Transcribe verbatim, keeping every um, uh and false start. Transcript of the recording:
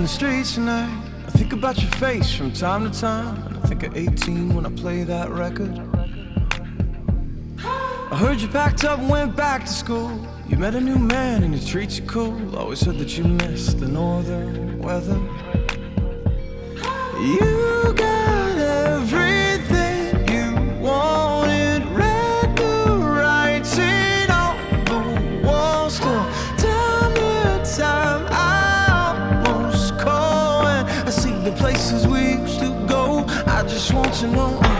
in the streets tonight. I think about your face from time to time, and I think of eighteen when I play that record. I heard you packed up and went back to school. You met a new man and he treats you cool. Always heard that you missed the northern weather. You got everything you wanted, record writing on the wall. Still time to time I almost call, and I see the places we used to go. I just want to know